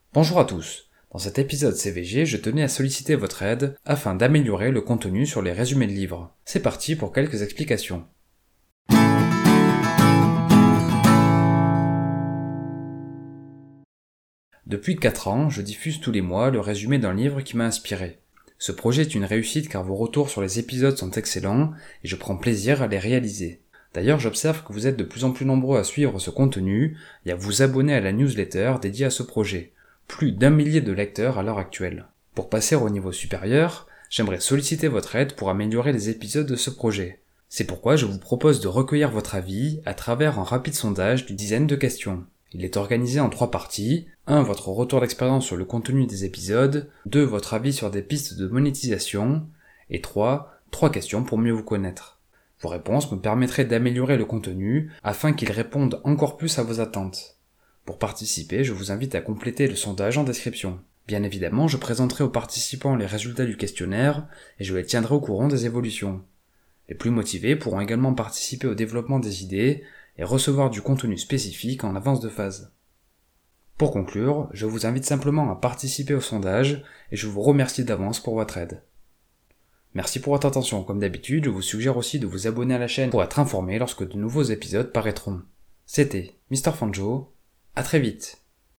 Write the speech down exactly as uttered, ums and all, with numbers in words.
Bonjour à tous. Dans cet épisode C V G, je tenais à solliciter votre aide afin d'améliorer le contenu sur les résumés de livres. C'est parti pour quelques explications. Depuis quatre ans, je diffuse tous les mois le résumé d'un livre qui m'a inspiré. Ce projet est une réussite car vos retours sur les épisodes sont excellents et je prends plaisir à les réaliser. D'ailleurs, j'observe que vous êtes de plus en plus nombreux à suivre ce contenu et à vous abonner à la newsletter dédiée à ce projet. Plus d'un millier de lecteurs à l'heure actuelle. Pour passer au niveau supérieur, j'aimerais solliciter votre aide pour améliorer les épisodes de ce projet. C'est pourquoi je vous propose de recueillir votre avis à travers un rapide sondage d'une dizaine de questions. Il est organisé en trois parties. un Votre retour d'expérience sur le contenu des épisodes. deux Votre avis sur des pistes de monétisation. Et trois Trois questions pour mieux vous connaître. Vos réponses me permettraient d'améliorer le contenu afin qu'il réponde encore plus à vos attentes. Pour participer, je vous invite à compléter le sondage en description. Bien évidemment, je présenterai aux participants les résultats du questionnaire et je les tiendrai au courant des évolutions. Les plus motivés pourront également participer au développement des idées et recevoir du contenu spécifique en avance de phase. Pour conclure, je vous invite simplement à participer au sondage et je vous remercie d'avance pour votre aide. Merci pour votre attention. Comme d'habitude, je vous suggère aussi de vous abonner à la chaîne pour être informé lorsque de nouveaux épisodes paraîtront. C'était Mister Fanjo. À très vite.